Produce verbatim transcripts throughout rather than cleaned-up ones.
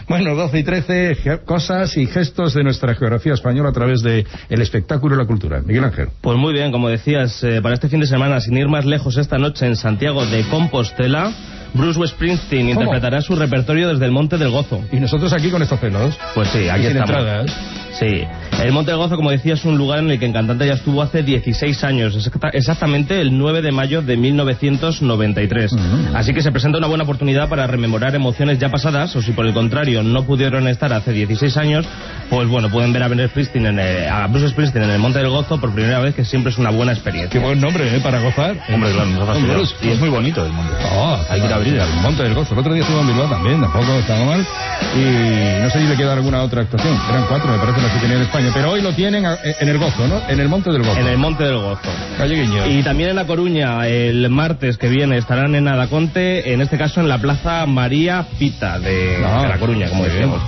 Bueno, doce y trece, cosas y gestos de nuestra geografía española a través de el espectáculo y la cultura. Miguel Ángel. Pues muy bien, como decías, eh, para este fin de semana, sin ir más lejos, esta noche en Santiago de Compostela, Bruce Springsteen ¿Cómo? interpretará su repertorio desde el Monte del Gozo. ¿Y nosotros aquí con estos pelos? Pues sí, aquí sin estamos. entradas. Sí, el Monte del Gozo, como decía, es un lugar en el que el cantante ya estuvo hace dieciséis años, exactamente el nueve de mayo de mil novecientos noventa y tres. Uh-huh. Así que se presenta una buena oportunidad para rememorar emociones ya pasadas, o si por el contrario no pudieron estar hace dieciséis años, pues bueno, pueden ver a, Ben Springsteen en el, a Bruce Springsteen en el Monte del Gozo por primera vez, que siempre es una buena experiencia. Qué buen nombre, ¿eh? Para gozar. Hombre, claro, nos ha Bruce. Y es muy bonito el monte. Oh, hay que ir a abrir el Monte del Gozo. El otro día estuvo en Bilbao también, tampoco estaba mal. Y no sé si le queda alguna otra actuación. Eran cuatro, me parece, las que tenía en España. Pero hoy lo tienen en el Gozo, ¿no? En el Monte del Gozo. En el Monte del Gozo. Calle Guiño. Y también en La Coruña, el martes que viene, estarán en Adaconte, en este caso en la Plaza María Pita de, no, de La Coruña, como decíamos.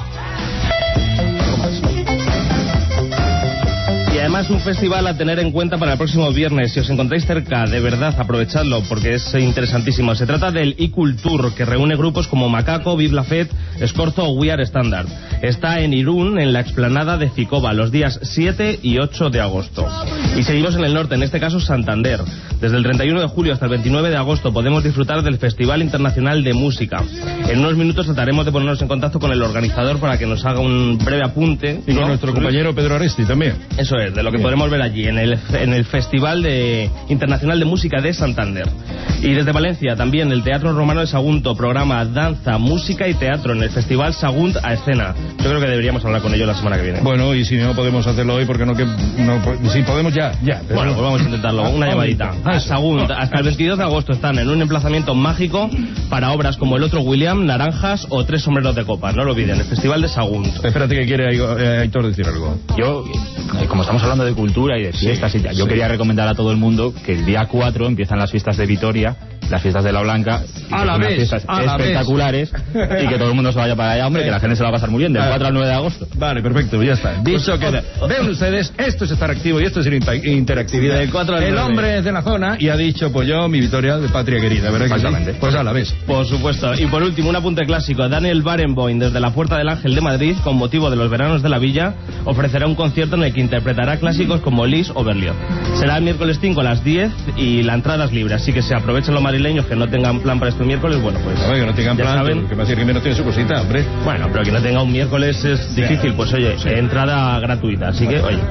Y además un festival a tener en cuenta para el próximo viernes. Si os encontráis cerca, de verdad, aprovechadlo, porque es interesantísimo. Se trata del iCulture, que reúne grupos como Macaco, Bibla Fett, Escorzo o We Are Standard. Está en Irún, en la explanada de Ficoba, los días siete y ocho de agosto. Y seguimos en el norte, en este caso Santander. Desde el treinta y uno de julio hasta el veintinueve de agosto podemos disfrutar del Festival Internacional de Música. En unos minutos trataremos de ponernos en contacto con el organizador para que nos haga un breve apunte. Y con ¿no? nuestro compañero Pedro Aresti también. Eso es, de lo que Bien. podremos ver allí, en el, en el Festival de, Internacional de Música de Santander. Y desde Valencia también el Teatro Romano de Sagunto programa danza, música y teatro en el Festival Sagunt a Escena. Yo creo que deberíamos hablar con ellos la semana que viene. Bueno, y si no podemos hacerlo hoy, porque no que no si podemos ya, ya. Pero... Bueno, pues vamos a intentarlo, una llamadita. A Sagunt, hasta el veintidós de agosto están en un emplazamiento mágico para obras como El Otro William, Naranjas o Tres Sombreros de Copa. No lo olviden, el Festival de Sagunt. Espérate que quiere Aitor decir algo. Yo, como estamos hablando de cultura y de fiestas, sí, y ya, yo sí. quería recomendar a todo el mundo que el día cuatro empiezan las fiestas de Vitoria, las fiestas de la Blanca, y a la unas vez, fiestas a espectaculares, y que todo el mundo se vaya para allá, hombre, que la gente se va a pasar muy bien, del cuatro al nueve de agosto. Vale, perfecto, ya está. Dicho que ven ustedes, esto es estar activo y esto es interactividad. Del cuatro al el nueve. hombre es de la zona y ha dicho, pues yo, mi Vitoria de patria querida, ¿verdad? Exactamente. Que sí? Pues a la vez. Por supuesto. Y por último, un apunte clásico. Daniel Barenboim, desde la Puerta del Ángel de Madrid, con motivo de los veranos de la Villa, ofrecerá un concierto en el que interpretará clásicos como Lis o Berlioz. Será el miércoles cinco a las diez y la entrada es libre, así que se aprovechen los madrileños que no tengan plan para este miércoles, bueno, pues... A ver, que no tengan plan, saben. Que Macías Jiménez tiene su cosita, hombre. Bueno, pero que no tenga un miércoles es difícil, pues oye, sí. entrada gratuita, así que, oye.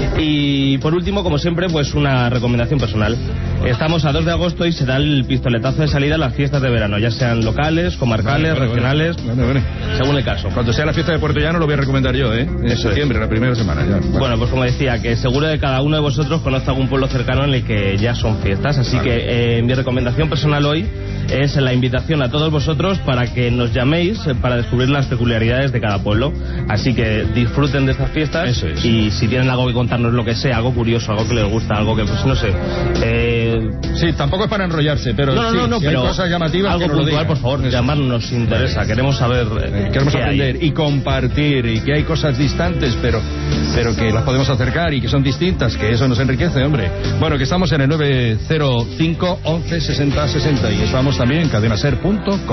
Y por último, como siempre, pues una recomendación personal. Estamos a dos de agosto y será el pistoletazo de salida a las fiestas de verano, ya sean locales, comarcales, vale, vale, regionales, vale, vale. según el caso. Cuando sea la fiesta de Puerto Llano lo voy a recomendar yo, ¿eh? En Eso septiembre, es. la primera semana ya. Vale. Bueno, pues como decía, que seguro que cada uno de vosotros conoce algún pueblo cercano en el que ya son fiestas, así vale. que eh, mi recomendación personal hoy es la invitación a todos vosotros para que nos llaméis para descubrir las peculiaridades de cada pueblo. Así que disfruten de estas fiestas. Eso es. Y si tienen algo que contarnos, lo que sea, algo curioso, algo que les gusta, algo que, pues no sé. Eh... Sí, tampoco es para enrollarse, pero no, no, sí, no, no, si pero hay cosas llamativas, algo que nos puntual, lo por favor, Eso. llamarnos nos interesa. Queremos saber. Eh, queremos aprender hay. y compartir, y que hay cosas distantes, pero, pero que las podemos acercar y que son distintas, que eso nos enriquece, hombre. Bueno, que estamos en el nueve cero cinco once sesenta sesenta y estamos también en cadena ser punto com.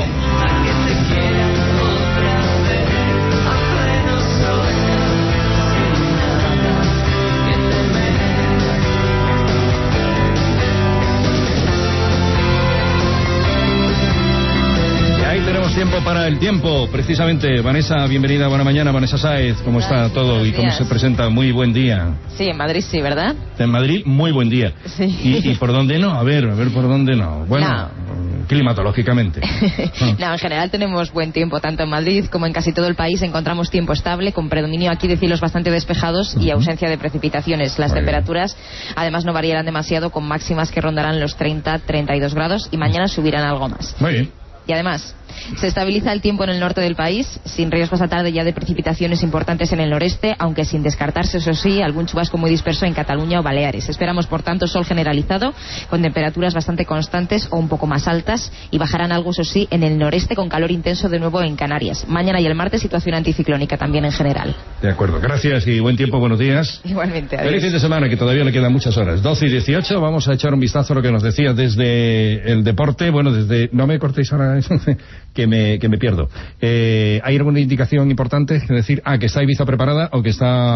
Tiempo para el tiempo, precisamente. Vanessa, bienvenida, buena mañana. Vanessa Sáez, ¿cómo está todo y cómo se presenta? Muy buen día. Sí, en Madrid sí, ¿verdad? En Madrid, muy buen día. Sí. ¿Y, y por dónde no? A ver, a ver por dónde no. Bueno, no. climatológicamente. No, en general tenemos buen tiempo, tanto en Madrid como en casi todo el país encontramos tiempo estable, con predominio aquí de cielos bastante despejados uh-huh. y ausencia de precipitaciones. Las muy temperaturas, bien. además, no variarán demasiado, con máximas que rondarán los treinta a treinta y dos grados y mañana subirán algo más. Muy bien. Y además, se estabiliza el tiempo en el norte del país, sin riesgos esta tarde ya de precipitaciones importantes en el noreste, aunque sin descartarse, eso sí, algún chubasco muy disperso en Cataluña o Baleares. Esperamos, por tanto, sol generalizado, con temperaturas bastante constantes o un poco más altas, y bajarán algo, eso sí, en el noreste, con calor intenso de nuevo en Canarias. Mañana y el martes, situación anticiclónica también en general. De acuerdo, gracias y buen tiempo, buenos días. Igualmente, adiós. Feliz fin de semana, que todavía le quedan muchas horas. doce y dieciocho, vamos a echar un vistazo a lo que nos decía desde el deporte. Bueno, desde... ¿No me cortéis ahora que me, que me pierdo. Eh, ¿Hay alguna indicación importante? Es decir, ah, que está Ibiza preparada o que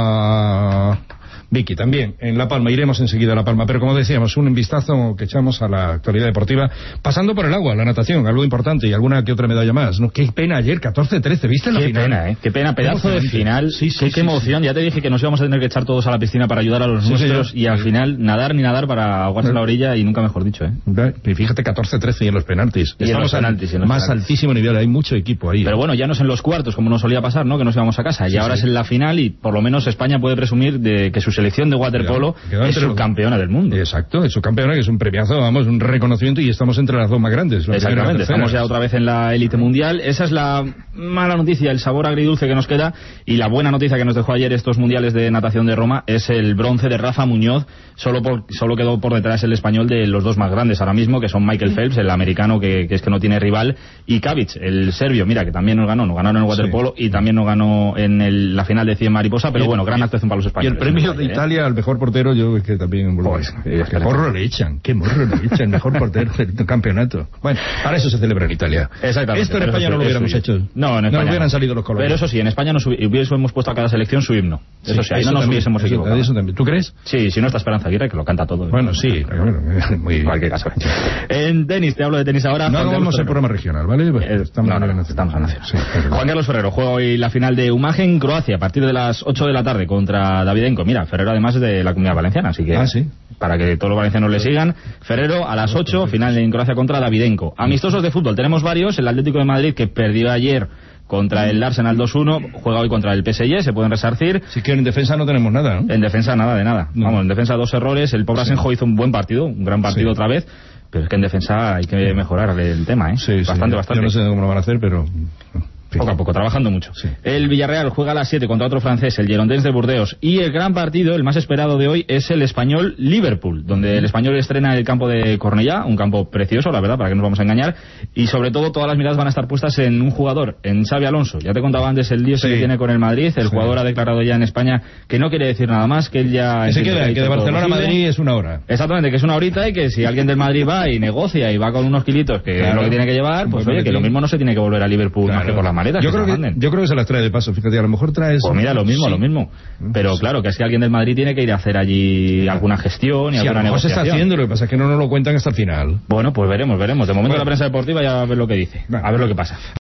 está... Vicky, también, en La Palma, iremos enseguida a La Palma, pero como decíamos, un vistazo que echamos a la actualidad deportiva, pasando por el agua, la natación, algo importante, y alguna que otra medalla más, ¿no? Qué pena ayer, catorce trece, ¿viste la qué final? Qué pena, ¿eh? Qué pena, pedazo de final, sí, sí, qué, sí, qué emoción, sí. Ya te dije que nos íbamos a tener que echar todos a la piscina para ayudar a los Sí, nuestros, señor. y al final, nadar ni nadar para ahogarse en la orilla, y nunca mejor dicho, ¿eh? Y fíjate, catorce trece y en los penaltis. Y en Estamos los penaltis, y en los más penaltis. altísimo nivel, hay mucho equipo ahí. Pero bueno, ya no es en los cuartos, como nos solía pasar, ¿no? Que nos íbamos a casa, y Sí, ahora sí. es en la final, y por lo menos España puede presumir de que su selección de waterpolo Quedó es entre los- subcampeona del mundo. Exacto, es subcampeona, que es un premiazo, vamos, un reconocimiento, y estamos entre las dos más grandes. la primera y la Exactamente, tercera. estamos ya otra vez en la élite mundial. Esa es la mala noticia, el sabor agridulce que nos queda, y la buena noticia que nos dejó ayer estos mundiales de natación de Roma es el bronce de Rafa Muñoz. Solo por, solo quedó por detrás el español de los dos más grandes ahora mismo, que son Michael Phelps, el americano que, que es que no tiene rival, y Kavic, el serbio, mira, que también nos ganó, nos ganaron en el waterpolo, Sí. y también nos ganó en el- la final de cien mariposa, pero Y- bueno, gran y- actuación para los Y españoles. el premio ¿eh? de Italia al mejor portero, yo es que también... Pues, qué espérate. morro le echan, qué morro le echan, el mejor portero del campeonato. Bueno, para eso se celebra en Italia. Exactamente. Esto en pero España eso no lo es hubiéramos suyo. hecho. No, en no España hubieran salido los colores. Pero eso sí, en España nos hubi- hubiésemos puesto a cada selección su himno. Eso sí, ahí no nos también, hubiésemos eso- equivocado. eso también. ¿Tú crees? Sí, si no está Esperanza Aguirre, que lo canta todo. Bueno, sí, pero bueno, muy En cualquier caso. En tenis, te hablo de tenis ahora. No Juan Carlos hagamos el Ferrero. programa regional, ¿vale? Eh, Estamos no, a no, nivel no, nacional. estamos a nacional. Sí, es verdad. Juan Carlos Ferrero juega hoy la final de Umagen en Croacia a partir de las ocho de la tarde contra Davidenko. Mira, Ferrero además es de la Comunidad Valenciana, así que Ah, sí. para que todos los valencianos le sigan. Ferrero a las ocho, final en Croacia contra Davidenko. Amistosos de fútbol, tenemos varios. El Atlético de Madrid, que perdió ayer contra el Arsenal dos uno, juega hoy contra el P S G, se pueden resarcir. Si que en defensa no tenemos nada, ¿no? En defensa nada de nada. No. Vamos, en defensa dos errores. El pobre Asenjo hizo un buen partido, un gran partido Sí. otra vez. Pero es que en defensa hay que mejorar el tema, ¿eh? Sí, sí. bastante, bastante. Yo no sé cómo lo van a hacer, pero... Poco a poco, trabajando mucho. Sí. El Villarreal juega a las siete contra otro francés, el Girondins de Burdeos. Y el gran partido, el más esperado de hoy, es el Español-Liverpool, donde el Español estrena el campo de Cornellá, un campo precioso, la verdad, para que no nos vamos a engañar. Y sobre todo, todas las miradas van a estar puestas en un jugador, en Xabi Alonso. Ya te contaba antes el lío Sí. que tiene con el Madrid. El Sí. jugador ha declarado ya en España que no quiere decir nada más, que él ya... Que se entiende queda, ha que de hecho todo Barcelona a posible. Madrid es una hora. Exactamente, que es una horita y que si alguien del Madrid va y negocia y va con unos kilitos que Claro. es lo que tiene que llevar, pues Pues oye, que lo mismo no se tiene que volver a Liverpool más Claro. que por las maletas. Yo que creo se que, manden. yo creo que se las trae de paso, fíjate, a lo mejor traes... Pues mira, lo mismo, Sí. lo mismo. Pero Sí. claro, que es que alguien del Madrid tiene que ir a hacer allí alguna gestión y Sí, a alguna lo mejor se negociación. está haciendo, lo que pasa es que no nos lo cuentan hasta el final. Bueno, pues veremos, veremos. De momento Bueno. la prensa deportiva ya a ver lo que dice. Bueno. A ver lo que pasa.